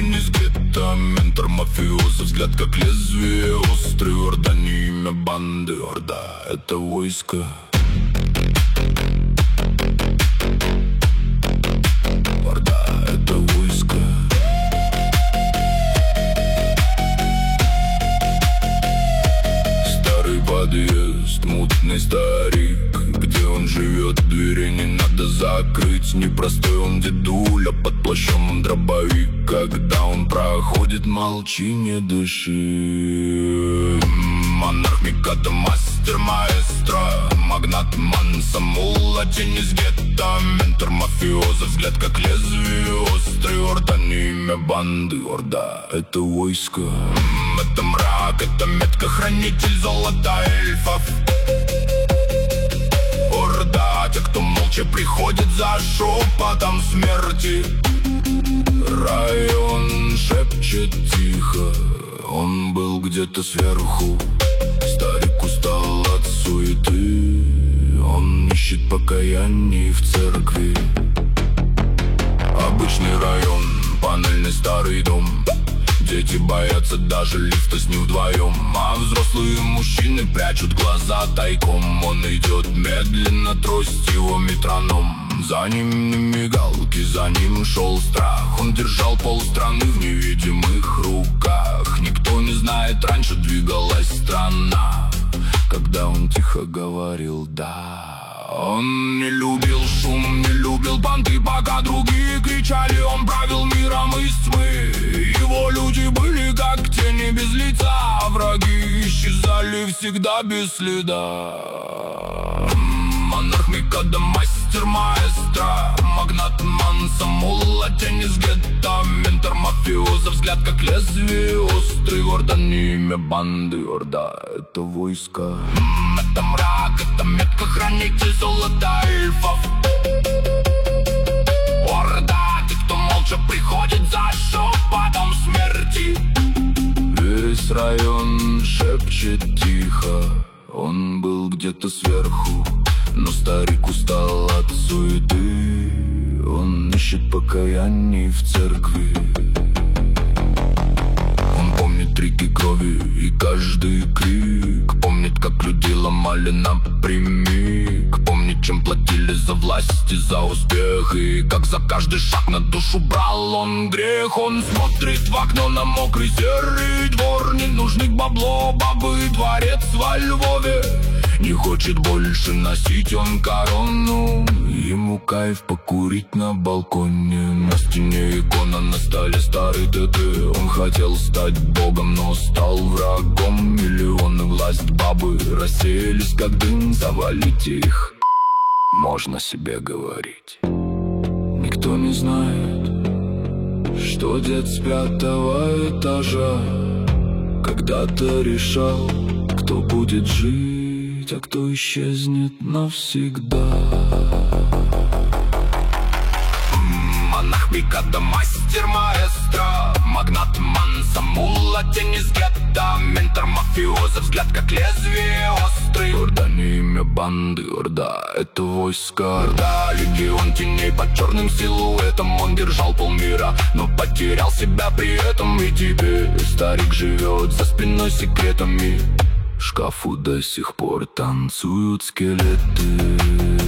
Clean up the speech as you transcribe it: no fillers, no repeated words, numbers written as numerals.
тень из гетто. Ментор мафиоза, взгляд как лезвие острый. Орда не имя банды, орда — это войско. Орда — это войско. Старый подъезд, мутный старик. Где он живет, двери не надо закрыть. Непростой он дедуля, под плащом он дробовик. Когда он проходит, молчи, не дыши. Монарх, Микадо, мастер, маэстро, магнат, манса, мулла, тень из гетто. Ментор мафиоза, взгляд как лезвие острый. Орда не имя банды, орда — это войско. Это мрак, это метка, хранитель золота эльфов. Орда — те, кто молча приходит за шепотом смерти. Район шепчет тихо, он был где-то сверху. Старик устал от суеты, он ищет покаяний в церкви. Обычный район, панельный старый дом. Дети боятся даже лифта с ним вдвоем. А взрослые мужчины прячут глаза тайком. Он идет медленно, трость его метроном. За ним на мигалке, за ним шел страх. Он держал полстраны в невидимых руках. Никто не знает, раньше двигалась страна, когда он тихо говорил «да». Он не любил шум, не любил банды, пока другие кричали. Он правил миром из тьмы. Его люди были как тени без лица. Враги исчезали всегда без следа. Монарх, Микадо, мастер, маэстро, магнат, манса, мулла, тень из гетто. Ментор мафиоза, взгляд как лезвие острый. Орда не имя банды, орда — это войско. Это мрак, это метка, хранитель золота эльфов. Орда — те, кто молча приходит за шепотом смерти. Весь район шепчет тихо, он был где-то сверху. Но старик устал от суеты, он ищет покаяний в церкви. Он помнит реки крови и каждый крик. Помнит, как людей ломали напрямик. Помнит, чем платили за власть и за успех. И как за каждый шаг на душу брал он грех. Он смотрит в окно на мокрый серый двор. Ненужный бабло, бабы, дворец во Львове. Не хочет больше носить он корону. Ему кайф покурить на балконе. На стене икона, на столе старый ДД. Он хотел стать богом, но стал врагом. Миллионы, власть, бабы рассеялись как дым. Завалите их, можно себе говорить. Никто не знает, что дед с 5-го этажа когда-то решал, кто будет жить, а кто исчезнет навсегда. Монарх, Микадо, мастер, маэстро, магнат, манса, мулла, тень из гетто. Ментор мафиоза, взгляд как лезвие острый. Орда не имя банды, орда — это войско. Орда — легион теней под черным силуэтом. Он держал полмира, но потерял себя при этом. И теперь старик живет за спиной секретами. В шкафу до сих пор танцуют скелеты.